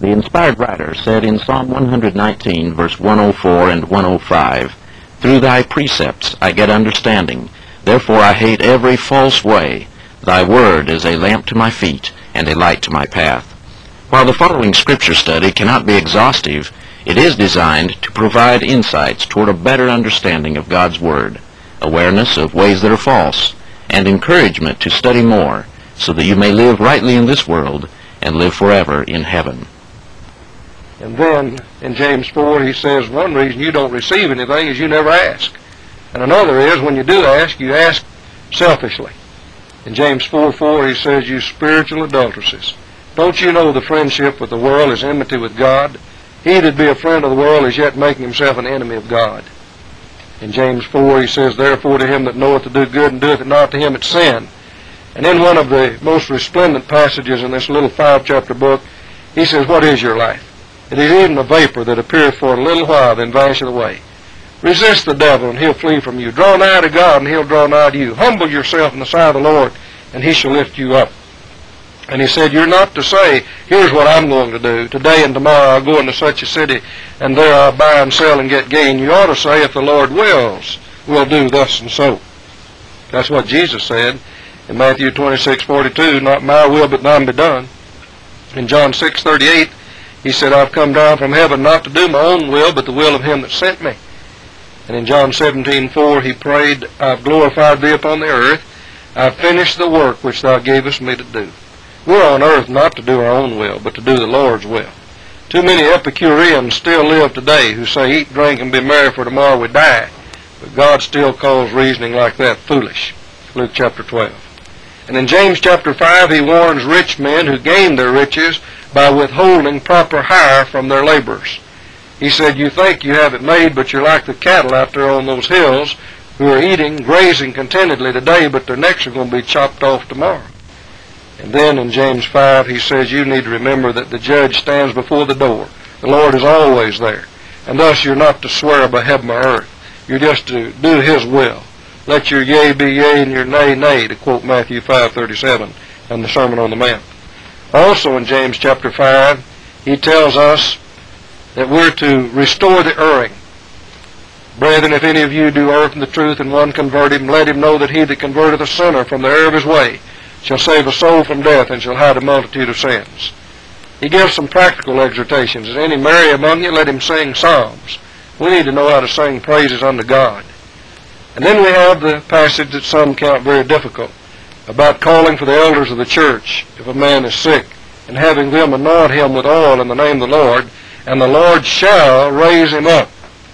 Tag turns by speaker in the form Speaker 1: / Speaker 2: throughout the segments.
Speaker 1: The inspired writer said in Psalm 119, verse 104 and 105, "Through thy precepts I get understanding, therefore I hate every false way. Thy word is a lamp to my feet and a light to my path." While the following scripture study cannot be exhaustive, it is designed to provide insights toward a better understanding of God's Word, awareness of ways that are false, and encouragement to study more so that you may live rightly in this world and live forever in heaven.
Speaker 2: And then in James 4 he says one reason you don't receive anything is you never ask. And another is when you do ask, you ask selfishly. In James 4:4 he says, "You spiritual adulteresses, don't you know the friendship with the world is enmity with God? He that be a friend of the world is yet making himself an enemy of God." In James 4 he says, "Therefore to him that knoweth to do good and doeth it not, to him it's sin." And in one of the most resplendent passages in this little 5-chapter book, he says, "What is your life? It is even a vapor that appeareth for a little while, then vanisheth away. Resist the devil, and he'll flee from you. Draw nigh to God, and he'll draw nigh to you. Humble yourself in the sight of the Lord, and he shall lift you up." And he said, you're not to say, "Here's what I'm going to do. Today and tomorrow I'll go into such a city, and there I'll buy and sell and get gain." You ought to say, "If the Lord wills, we'll do thus and so." That's what Jesus said in Matthew 26:42, "Not my will, but thine be done." In John 6:38, he said, "I've come down from heaven not to do my own will, but the will of him that sent me." And in John 17:4, he prayed, "I've glorified thee upon the earth. I've finished the work which thou gavest me to do." We're on earth not to do our own will, but to do the Lord's will. Too many Epicureans still live today who say, "Eat, drink, and be merry, for tomorrow we die." But God still calls reasoning like that foolish. Luke chapter 12. And in James chapter 5, he warns rich men who gain their riches by withholding proper hire from their laborers. He said, "You think you have it made, but you're like the cattle out there on those hills who are eating, grazing contentedly today, but their necks are going to be chopped off tomorrow." And then in James 5, he says, "You need to remember that the judge stands before the door. The Lord is always there. And thus you're not to swear by heaven or earth. You're just to do his will. Let your yea be yea and your nay nay," to quote Matthew 5:37 and the Sermon on the Mount. Also in James chapter 5, he tells us that we're to restore the erring. "Brethren, if any of you do err from the truth, and one convert him, let him know that he that converteth a sinner from the error of his way shall save a soul from death, and shall hide a multitude of sins." He gives some practical exhortations. "Is any merry among you? Let him sing psalms." We need to know how to sing praises unto God. And then we have the passage that some count very difficult, about calling for the elders of the church if a man is sick, and having them anoint him with oil in the name of the Lord, and the Lord shall raise him up.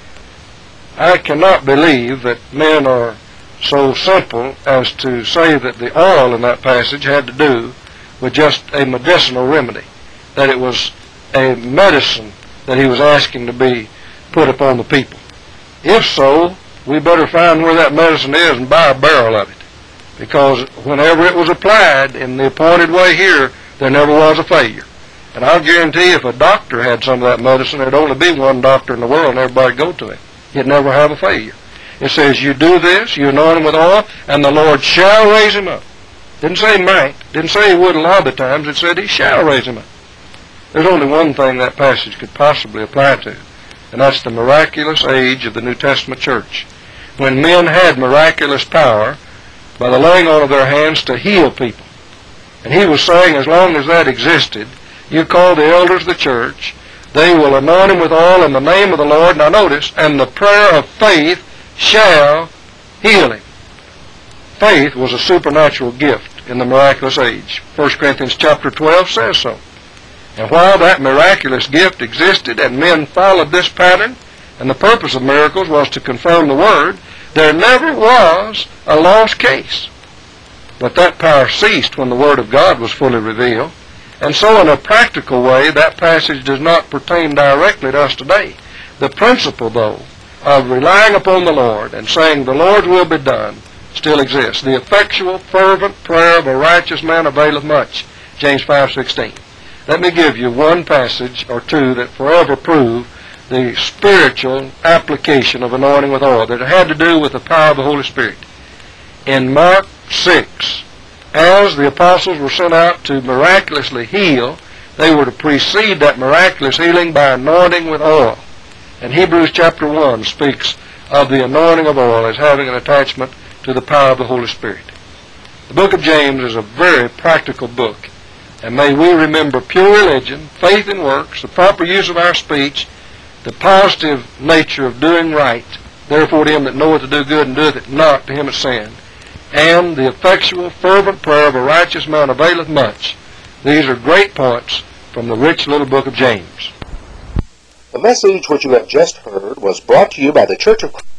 Speaker 2: I cannot believe that men are so simple as to say that the oil in that passage had to do with just a medicinal remedy, that it was a medicine that he was asking to be put upon the people. If so, we better find where that medicine is and buy a barrel of it, because whenever it was applied in the appointed way here, there never was a failure. And I'll guarantee if a doctor had some of that medicine, there'd only be one doctor in the world and everybody go to him. He'd never have a failure. It says, "You do this, you anoint him with oil, and the Lord shall raise him up." Didn't say might. Didn't say he would a lot of times. It said he shall raise him up. There's only one thing that passage could possibly apply to, and that's the miraculous age of the New Testament church, when men had miraculous power by the laying on of their hands to heal people. And he was saying, as long as that existed, you call the elders of the church, they will anoint him with oil in the name of the Lord. Now notice, and the prayer of faith shall heal him. Faith was a supernatural gift in the miraculous age. 1 Corinthians chapter 12 says so. And while that miraculous gift existed and men followed this pattern, and the purpose of miracles was to confirm the Word, there never was a lost case. But that power ceased when the Word of God was fully revealed. And so in a practical way, that passage does not pertain directly to us today. The principle, though, of relying upon the Lord and saying the Lord's will be done still exists. "The effectual, fervent prayer of a righteous man availeth much." James 5:16. Let me give you one passage or two that forever prove the spiritual application of anointing with oil, that it had to do with the power of the Holy Spirit. In Mark 6, as the apostles were sent out to miraculously heal, they were to precede that miraculous healing by anointing with oil. And Hebrews chapter 1 speaks of the anointing of oil as having an attachment to the power of the Holy Spirit. The book of James is a very practical book. And may we remember pure religion, faith in works, the proper use of our speech, the positive nature of doing right, therefore to him that knoweth to do good and doeth it not, to him that sinned, and the effectual, fervent prayer of a righteous man availeth much. These are great points from the rich little book of James.
Speaker 3: The message which you have just heard was brought to you by the Church of Christ